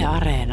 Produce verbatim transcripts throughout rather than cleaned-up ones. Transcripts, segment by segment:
Areena.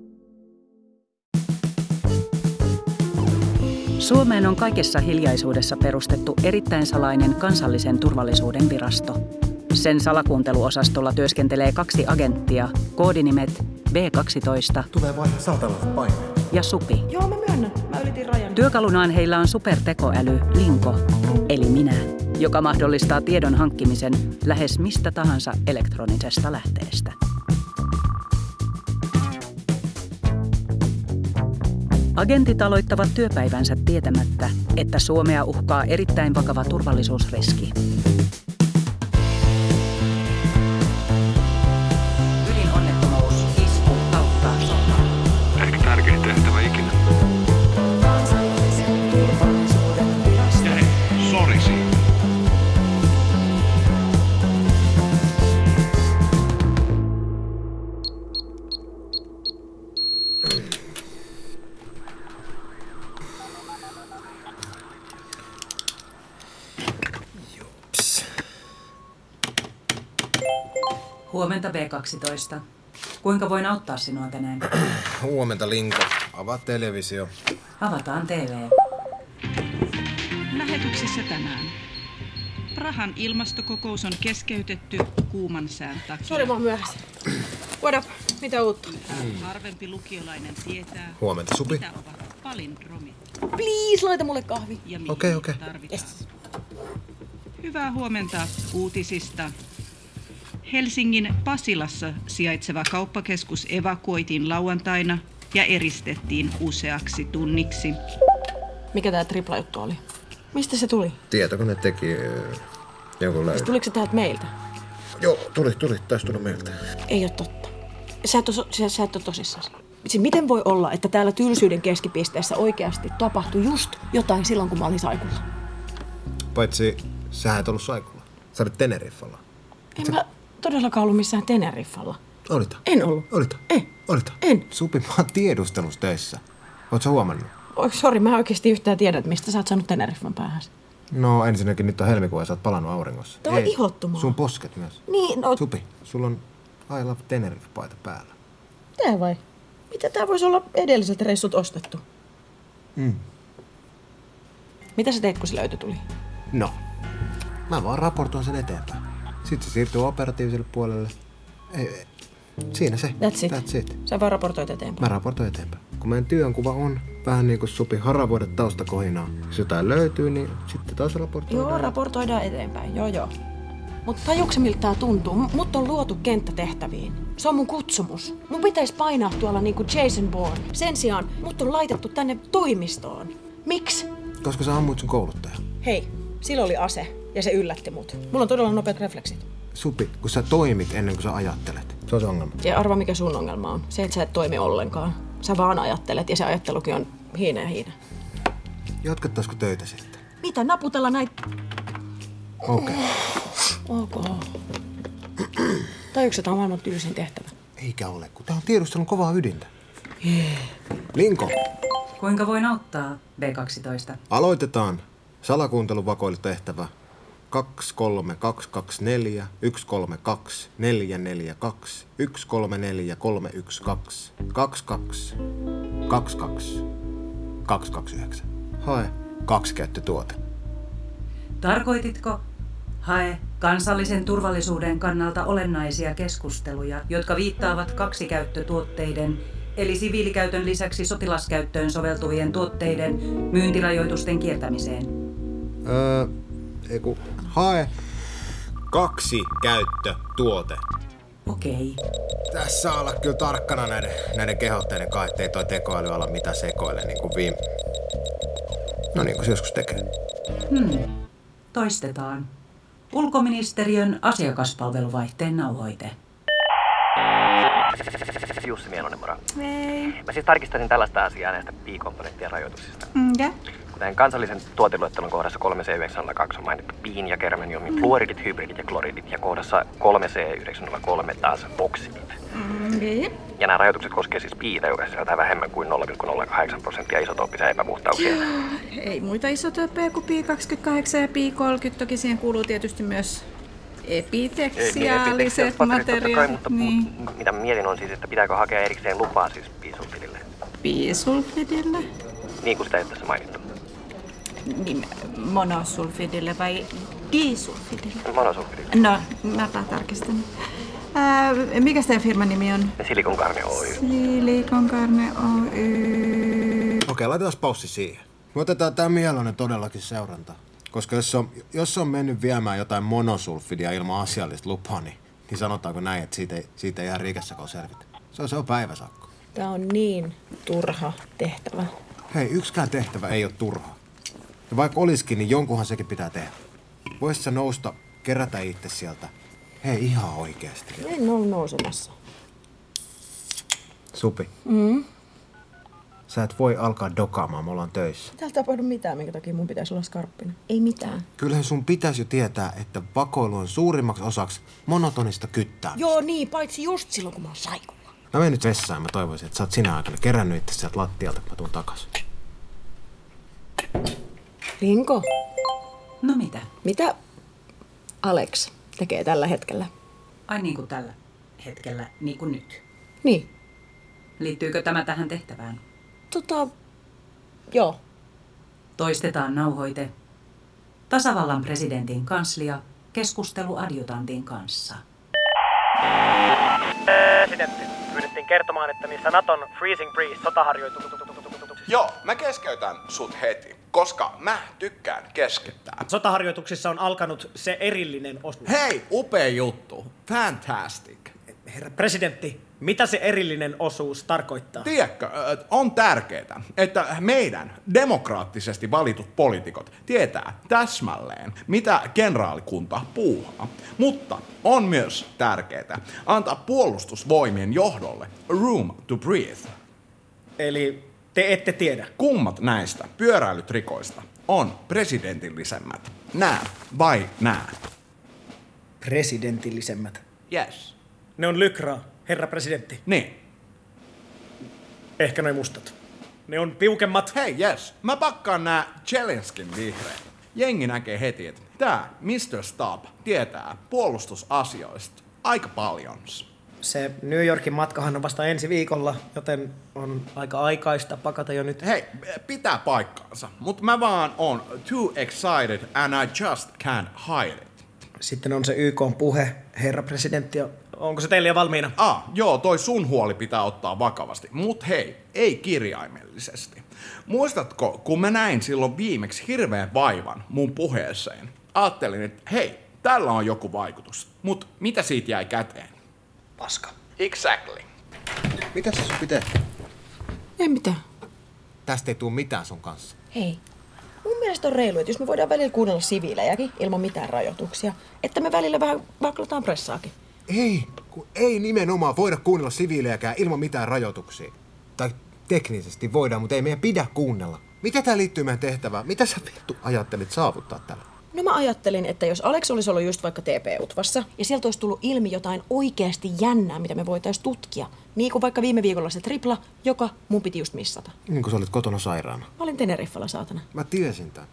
Suomeen on kaikessa hiljaisuudessa perustettu erittäin salainen kansallisen turvallisuuden virasto. Sen salakuunteluosastolla työskentelee kaksi agenttia, koodinimet B kaksitoista Tulee vain saatalaiset paineet. ja Supi. Joo, mä myönnän. Mä ylitin rajan. Työkalunaan heillä on supertekoäly Linko, eli minä, joka mahdollistaa tiedon hankkimisen lähes mistä tahansa elektronisesta lähteestä. Agentit aloittavat työpäivänsä tietämättä, että Suomea uhkaa erittäin vakava turvallisuusriski. Ydinonnettomuus, isku, kautta, sota. Ehkä tärkein tehtävä ikinä. Kansallisen turvallisuuden virasto. Ja hei, sori siitä. Huomenta B kaksitoista. Kuinka voin auttaa sinua tänään? Huomenta, Linko. Avaa televisio. Avataan T V. Lähetyksessä tänään. Prahan ilmastokokous on keskeytetty kuuman sään takia. Sori, mä oon myöhässä. What up? Mitä uutta? Harvempi lukiolainen tietää, Huomenta, Supi. mitä ovat palindromit Please, laita mulle kahvi. ja mihin Okei, okei. tarvitaan. Yes. Hyvää huomenta uutisista. Helsingin Pasilassa sijaitseva kauppakeskus evakuoitiin lauantaina ja eristettiin useaksi tunniksi. Mikä tää tripla-juttu oli? Mistä se tuli? Tietokone teki äh, jonkun löydön. Tuliko se täältä meiltä? Joo, tuli, tuli. Taisi tulla meiltä. Ei oo totta. Sä et oo, sä, sä et oo tosissaan. Siis miten voi olla, että täällä tylsyyden keskipisteessä oikeasti tapahtui just jotain silloin, kun mä olin Saikulla? Paitsi sä et ollut Saikulla. Sä olit Teneriffalla. En mä todellakaan ollut missään Teneriffalla. Olita. En ollut. Olita. En. Olita. En. Supi, mä oon tiedustelussa töissä. Oot sä huomannut? Oi, sori, mä en oikeesti yhtään tiedä, että mistä sä oot saanut Teneriffan päähän. No ensinnäkin nyt on helmikuu ja sä oot palannut auringossa. Tää on Ei, ihottumaa. Sun posket myös. Niin, no... Supi, sulla on I Love Tenerife-paita päällä. Tää vai? Mitä tää voisi olla edelliset reissut ostettu? Mm. Mitä sä teit, kun se löytö tuli? No, mä vaan raportoin sen eteenpäin. Sitten se siirtyy operatiiviselle puolelle. Ei, ei. Siinä se. That's it. That's it. Sä vaan raportoit eteenpäin. Mä raportoin eteenpäin. Kun meidän työnkuva on vähän niin kuin Supi haravoida taustakohinaa. Jos jotain löytyy, niin sitten taas raportoidaan. Joo, raportoidaan eteenpäin. Joo, joo. Mutta tajuuksä, miltä tää tuntuu? M- mut on luotu kenttätehtäviin. Se on mun kutsumus. Mun pitäisi painaa tuolla niinku Jason Bourne. Sen sijaan mut on laitettu tänne toimistoon. Miksi? Koska sä ammuit sun kouluttaja. Hei, sillä oli ase ja se yllätti mut. Mulla on todella nopeat refleksit. Supi, kun sä toimit ennen kuin sä ajattelet. Se on se ongelma. Ja arva, mikä sun ongelma on. Se, että sä et toimi ollenkaan. Sä vaan ajattelet ja se ajattelukin on hiina ja hiina. Jatkettaisiko töitä sitten? Mitä? Naputella näitä... Okei. Okay. Ok. Tajuuksä, tää on maailman tylsin tehtävä. Eikä ole, kun tää on tiedustelun kovaa ydintä. Yeah. Linko, Kuinka voin auttaa B kaksitoista? aloitetaan salakuuntelun vakoilutehtävä kaksi kolme kaksi kaksi neljä yksi kolme kaksi neljä neljä kaksi yksi kolme neljä kolme yksi kaksi kaksi kaksi kaksi kaksi kaksi kaksi yhdeksän. Hae kaksikäyttötuote. Tarkoititko? Hae kansallisen turvallisuuden kannalta olennaisia keskusteluja, jotka viittaavat kaksikäyttötuotteiden, eli siviilikäytön lisäksi sotilaskäyttöön soveltuvien tuotteiden myyntirajoitusten kiertämiseen. Öö, ei kun hae kaksikäyttötuote. Okei. Tässä saa olla kyllä tarkkana näiden, näiden kehotteiden kanssa, ettei toi tekoäly ala mitä sekoile niin kuin viime... No niin kuin se joskus tekee. Hmm. Toistetaan. Ulkoministeriön asiakaspalveluvaihteen nauhoite. Jussi Mienonen, moro. Hei. Mä siis tarkistasin tällaista asiaa näistä pi-komponenttien rajoituksista. Mikä? Kuten kansallisen tuoteluettelon kohdassa kolme C yhdeksän nolla kaksi on mainittu piin ja germaniumin mm. fluoridit, hybridit ja kloridit, ja kohdassa kolme C yhdeksän nolla kolme taas oksidit. Mm, okay. Ja nämä rajoitukset koskevat siis piitä, joka sisältää vähemmän kuin nolla pilkku nolla kahdeksan prosenttia isotooppisia epäpuhtauksia. Ei muita isotyyppejä kuin pi kaksikymmentäkahdeksan ja pi kolmekymmentä. Toki siihen kuuluu tietysti myös Epiteksiaaliset Ei, materiaalit. mutta Niin. mitä mietin on siis, että pitääkö hakea erikseen lupaa siis bisulfidille? Bisulfidille? Niin kuin sitä ei ole tässä mainittu. Niin, monosulfidille vai disulfidille? Monosulfidille. No, mäpä tarkistan. Ää, mikä teidän firman nimi on? Silikon Carne Oy. Silikon Carne Oy. Okei, laitetaan paussi siihen. Me otetaan tää mieluinen todellakin seuranta. Koska jos se on, jos se on mennyt viemään jotain monosulfidia ilman asiallista lupaa, niin, niin sanotaanko näin, että siitä ei, siitä ei jää riikessäkään selvitä. Se on, se on päiväsakko. Tää on niin turha tehtävä. Hei, yksikään tehtävä ei ole turha. Ja vaikka olisikin, niin jonkunhan sekin pitää tehdä. Voisit sä nousta, kerätä itse sieltä. Hei, ihan oikeasti. En ole nousemassa. Supi, Mm. sä et voi alkaa dokaamaan, me ollaan töissä. Täällä tapahdu mitään, minkä takia mun pitäisi olla skarppina. Ei mitään. Kyllähän sun pitäisi jo tietää, että vakoilu on suurimmaksi osaksi monotonista kyttäämistä. Joo niin, paitsi just silloin, kun mä oon saikulla. Mä menen nyt vessaan, mä toivoisin, että sä oot sinä aikana kerännyt itse sieltä lattialta, kun mä tuun takas. Linko, No mitä? mitä Alex tekee tällä hetkellä? Ai niin kuin tällä hetkellä, niin kuin nyt. Niin, Liittyykö tämä tähän tehtävään? tota, joo. Toistetaan nauhoite. Tasavallan presidentin kanslia keskustelu adjutantin kanssa. Presidentti, pyydettiin kertomaan, että niissä Naton Freezing Breeze sotaharjoituksissa... Joo, mä keskeytän sut heti, koska mä tykkään keskittää. Sotaharjoituksissa on alkanut se erillinen osuus. Hei, upea juttu. Fantastic. Herra presidentti, mitä se erillinen osuus tarkoittaa? Tiedätkö, on tärkeää, että meidän demokraattisesti valitut poliitikot tietää täsmälleen, mitä kenraalikunta puuhaa. Mutta on myös tärkeää antaa puolustusvoimien johdolle room to breathe. Eli te ette tiedä. Kummat näistä pyöräilytrikoista on presidentillisemmät? Nää vai nää? Presidentillisemmät. Yes. Ne on lykraa, herra presidentti. Niin. Ehkä noin mustat. Ne on piukemmat. Hei, yes. Mä pakkaan nää Zelenskin vihreät. Jengi näkee heti, että tää mister Stab tietää puolustusasioista aika paljon. Se New Yorkin matkahan on vasta ensi viikolla, joten on aika aikaista pakata jo nyt. Hei, pitää paikkaansa, mutta mä vaan on too excited and I just can't hide it. Sitten on se Y K:n puhe, herra presidentti. Onko se teille jo valmiina? Ah, joo, toi sun huoli pitää ottaa vakavasti. Mut hei, ei kirjaimellisesti. Muistatko, kun mä näin silloin viimeksi hirveän vaivan mun puheeseen? Ajattelin, että hei, tällä on joku vaikutus. Mut mitä siitä jäi käteen? Paska. Exactly. Mitä sä sun pitää? Ei mitään. Tästä ei tuu mitään sun kanssa. Hei, mun mielestä on reilu, että jos me voidaan välillä kuunnella siviilejäkin ilman mitään rajoituksia, että me välillä vähän vaklataan pressaakin. Ei, kun ei nimenomaan voida kuunnella siviilejäkään ilman mitään rajoituksia. Tai teknisesti voidaan, mutta ei meidän pidä kuunnella. Mitä tää liittyy meidän tehtävään? Mitä sä vittu ajattelit saavuttaa tällä? No mä ajattelin, että jos Alex olisi ollut just vaikka T P-utvassa, ja sieltä olisi tullut ilmi jotain oikeasti jännää, mitä me voitaisiin tutkia. Niin kuin vaikka viime viikolla se tripla, joka mun piti just missata. Niin kuin sä olit kotona sairaana. Mä olin Teneriffalla, saatana. Mä tiesin tän.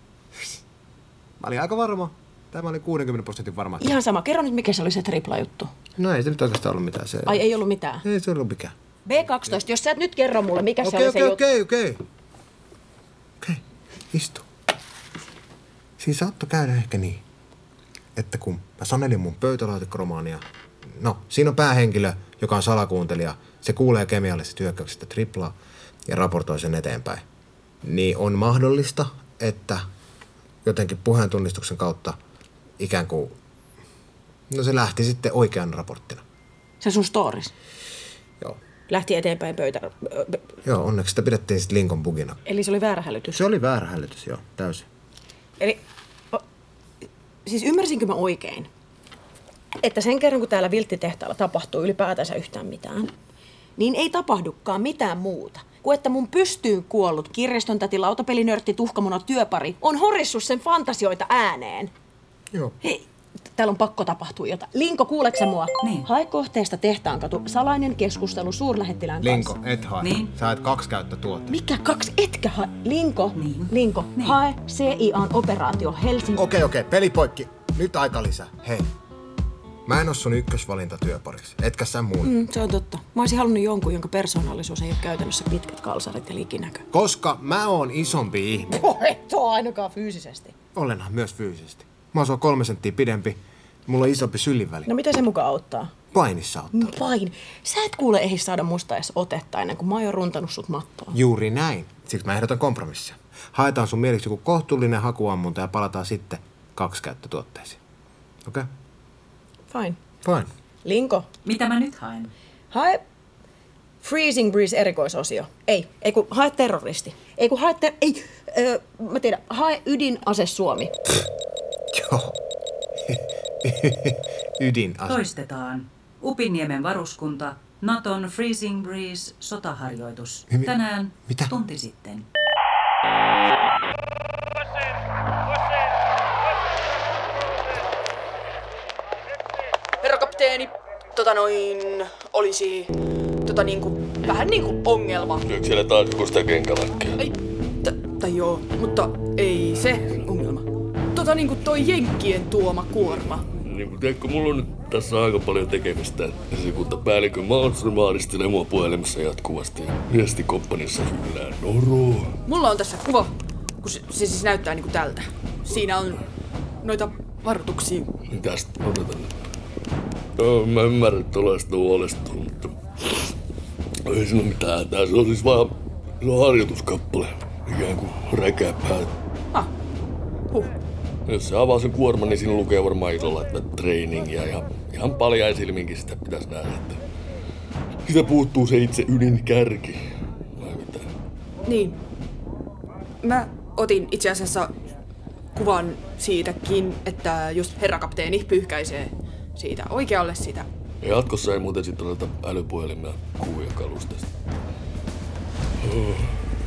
Mä olin aika varma. Tämä oli kuusikymmentä prosentin varma. Ihan sama. Kerro nyt, mikä se oli se tripla-juttu. No ei se nyt oikeastaan ollut mitään. Se... Ai ei ollut mitään? Ei se ollut mikään. B kaksitoista, jos sä et nyt kerro mulle, mikä Okei, se oli okei, se juttu. okei, okei. Okei, istu. Siinä saattoi käydä ehkä niin, että kun mä sanelin mun pöytälaatikoromaania, no siinä on päähenkilö, joka on salakuuntelija, se kuulee kemiallisesta hyökkäyksestä triplaa ja raportoi sen eteenpäin. Niin on mahdollista, että jotenkin puheentunnistuksen kautta ikään kuin, no se lähti sitten oikean raporttina. Se sun stories? Joo. Lähti eteenpäin pöytä... Joo, onneksi sitä pidettiin sitten Linkon bugina. Eli se oli väärä hälytys? Se oli väärä hälytys, joo, täysin. Eli, o, siis ymmärsinkö mä oikein, että sen kerran kun täällä vilttitehtaalla tapahtuu ylipäätänsä yhtään mitään, niin ei tapahdukaan mitään muuta kuin että mun pystyyn kuollut kirjaston täti, lautapelinörtti, tuhkamuna työpari on horissut sen fantasioita ääneen. Joo. Hei, täällä on pakko tapahtua jotain. Linko, kuuleeko sä mua? Niin. Hae kohteesta Tehtaankatu, salainen keskustelu suurlähettilään kanssa. Linko, et hae. Niin. Sä et kaksi käyttä tuotteesta. Mikä kaksi? Etkä hae. Linko, Niin. Linko, Niin. hae C I A:n operaatio Helsinki. Okei, okei, peli poikki. Nyt aika lisää. Hei, Mä en oo sun ykkösvalinta työpariksi. Etkä sä mun. Mm, se on totta. Mä olisin halunnut jonkun, jonka persoonallisuus ei ole käytännössä pitkät kalsarit ja likinäkö. Koska mä oon isompi ihminen. Oh, et oo ainakaan fyysisesti. Olenhan myös fyysisesti. Mä oon sua kolme senttiä pidempi. Mulla on isompi syllinväli. No mitä se mukaan auttaa? Painissa auttaa. No pain. Sä et kuule ehdi saada musta edes otetta ennen kuin mä oon jo runtanut sut mattoon. Juuri näin. Siksi mä ehdotan kompromissia. Haetaan sun mieliksi joku kohtuullinen hakuammunta ja palataan sitten kaksikäyttötuotteisiin. Okei? Okay? Fine. Fine. Linko. Mitä mä nyt haen? Hae Freezing Breeze erikoisosio. Ei, ei kun hae terroristi. Ei kun hae ter... Ei, öö, mä tiedän, hae ydinase Suomi. Joo. Ydinase. Toistetaan. Upiniemen varuskunta, Naton Freezing Breeze sotaharjoitus. Mi- Tänään mitä? tunti sitten. Herra kapteeni, tota noin, olisi tota niinku, vähän niinku ongelma. Lyökö siellä taas joku sitä kenkälakkia? Ei, t- tai joo, mutta ei se ongelma. Tota niinku toi jenkkien tuoma kuorma. Niin kuin tiedätkö, mulla on nyt tässä aika paljon tekemistä. Esikuntapäällikö Malmström maadistelee mua puhelimessa jatkuvasti ja viestikomppaniassa hyllää noroa. Mulla on tässä kuva, kun se, se siis näyttää niinku tältä. Siinä on noita varoituksia. Mitäs? Odotan nyt. Joo, mä ymmärrän, että olet huolestunut, mutta ei siinä ole mitään hätää. Se on siis vaan se on harjoituskappale. Ikään kuin räkäpää. Ah, huh. Jos se avaa sen kuorman, niin siinä lukee varmaan isolla, että trainingia ja ihan paljain silminkin sitä pitäisi nähdä, että siitä puuttuu se itse ydinkärki. Vai mitä? Niin. Mä otin itse asiassa kuvan siitäkin, että just herra kapteeni pyyhkäisee siitä oikealle sitä. Ja jatkossa ei muuten sitten oteta älypuhelimia kuvia kalustesta. Oh.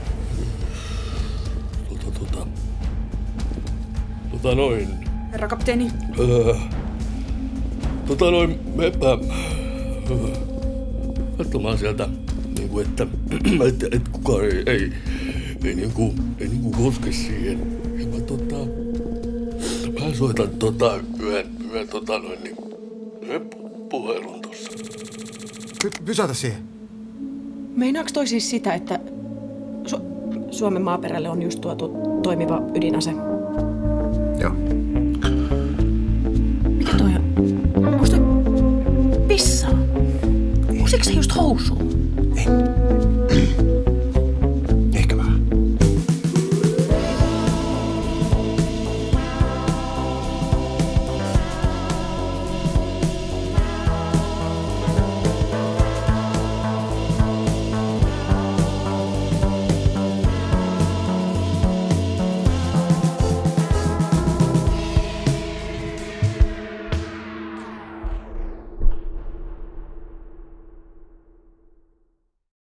Tota, tota. Tota noin. Herra kapteeni. Öö. Tota noin, mepä. Öö. Katsomaan sieltä, niinku että, että et kukaan ei, ei, ei niinku, ei niinku koske siihen. Ja mä tota, mä soitan tota yhden, yhden tota noin niin, yhden puhelun tossa. Py- pysäytä siihen. Meinaaks toi siis sitä, että Su- Suomen maaperälle on just tuotu toimiva ydinase? Joo. Mikä toi on? Onks toi pissaa? Kusitko se just housuun?